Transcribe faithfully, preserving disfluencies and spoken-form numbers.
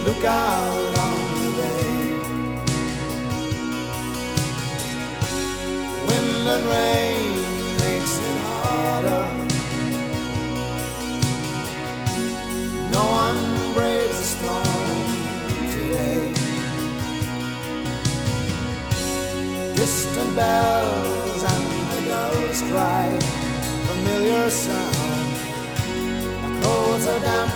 look out on the bay. Wind and rain makes it harder. No one braves the storm today. Distant bells and the gulls cry, familiar sound. My clothes are damp